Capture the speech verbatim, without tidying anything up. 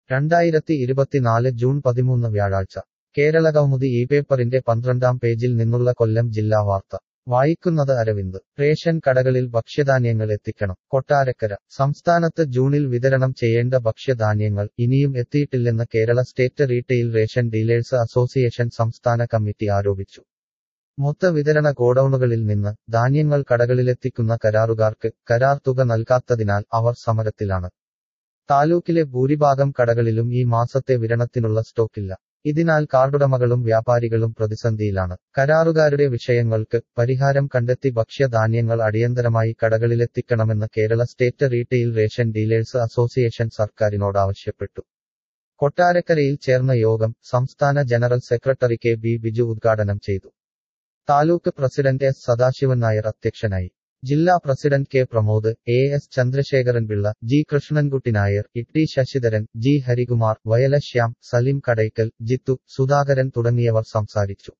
രണ്ടായിരത്തി ഇരുപത്തിനാല് ജൂൺ പതിമൂന്ന് വ്യാഴാഴ്ച കേരളകൗമുദി ഈ പേപ്പറിന്റെ പന്ത്രണ്ടാം പേജിൽ നിന്നുള്ള കൊല്ലം ജില്ലാ വാർത്ത വായിക്കുന്നത് അരവിന്ദ്. റേഷൻ കടകളിൽ ഭക്ഷ്യധാന്യങ്ങൾ എത്തിക്കണം. കൊട്ടാരക്കര. സംസ്ഥാനത്ത് ജൂണിൽ വിതരണം ചെയ്യേണ്ട ഭക്ഷ്യധാന്യങ്ങൾ ഇനിയും എത്തിയിട്ടില്ലെന്ന് Kerala state retail ration dealers association സംസ്ഥാന കമ്മിറ്റി ആരോപിച്ചു. മൊത്ത വിതരണ ഗോഡൌണുകളിൽ നിന്ന് ധാന്യങ്ങൾ കടകളിലെത്തിക്കുന്ന കരാറുകാർക്ക് കരാർ തുക നൽകാത്തതിനാൽ അവർ സമരത്തിലാണ്. താലൂക്കിലെ ഭൂരിഭാഗം കടകളിലും ഈ മാസത്തെ വിതരണത്തിനുള്ള സ്റ്റോക്കില്ല. ഇതിനാൽ കാർഡുടമകളും വ്യാപാരികളും പ്രതിസന്ധിയിലാണ്. കരാറുകാരുടെ വിഷയങ്ങൾക്ക് പരിഹാരം കണ്ടെത്തി ഭക്ഷ്യധാന്യങ്ങൾ അടിയന്തരമായി കടകളിലെത്തിക്കണമെന്ന് Kerala state retail ration dealers association സർക്കാരിനോട് ആവശ്യപ്പെട്ടു. കൊട്ടാരക്കരയിൽ ചേർന്ന യോഗം സംസ്ഥാന general secretary K B Biju ഉദ്ഘാടനം ചെയ്തു. താലൂക്ക് പ്രസിഡന്റ് എസ് സദാശിവൻ നായർ അധ്യക്ഷനായി. ജില്ലാ president K Pramod, A S Chandrasekharan Pillai, G Krishnankutty Nair, Itty Sasidharan, G Harikumar, Vayala Shyam, Salim Kadakkal, Jithu, Sudhakaran തുടങ്ങിയവർ സംസാരിച്ചു.